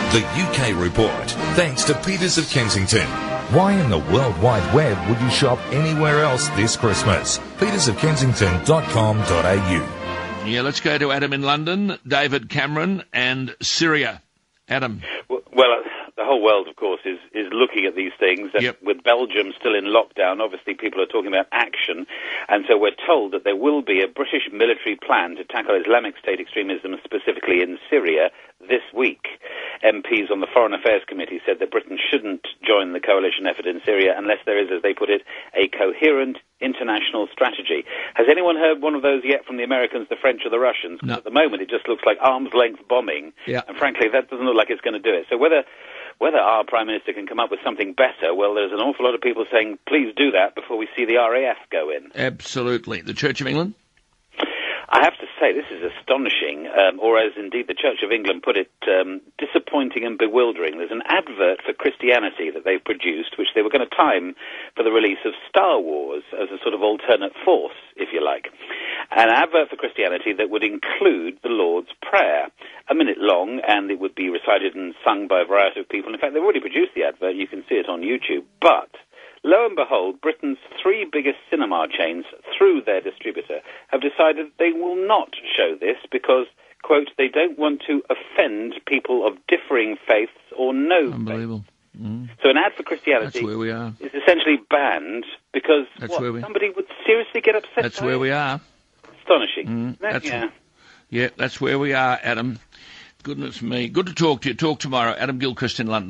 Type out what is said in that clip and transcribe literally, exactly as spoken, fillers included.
The U K Report, thanks to Peters of Kensington. Why in the World Wide Web would you shop anywhere else this Christmas? peters of kensington dot com dot a u. Yeah, let's go to Adam in London, David Cameron and Syria. Adam. Well, well uh, the whole world, of course, is, is looking at these things. Yep. With Belgium still in lockdown, obviously people are talking about action. And so we're told that there will be a British military plan to tackle Islamic State extremism, specifically in Syria, this week. M Ps on the Foreign Affairs Committee said that Britain shouldn't join the coalition effort in Syria unless there is, as they put it, a coherent international strategy. Has anyone heard one of those yet from the Americans, the French, or the Russians? No. At the moment, it just looks like arm's-length bombing. Yeah. And frankly, that doesn't look like it's going to do it. So whether whether our Prime Minister can come up with something better, well, there's an awful lot of people saying, please do that before we see the R A F go in. Absolutely. The Church of England? I have to say, this is astonishing, um, or as indeed the Church of England put it, um, disappointing and bewildering. There's an advert for Christianity that they've produced, which they were going to time for the release of Star Wars as a sort of alternate force, if you like. An advert for Christianity that would include the Lord's Prayer, a minute long, and it would be recited and sung by a variety of people. In fact, they've already produced the advert. You can see it on YouTube. But lo and behold, Britain's three biggest cinema chains, through their distributor, have decided they will not show this because, quote, they don't want to offend people of differing faiths or no Unbelievable. faith. Mm. So an ad for Christianity That's where we are. is essentially banned because That's what, where we... somebody would seriously get upset. That's where it? we are. Astonishing. Mm. That, That's yeah. Yeah, that's where we are, Adam. Goodness me. Good to talk to you. Talk tomorrow. Adam Gilchrist in London.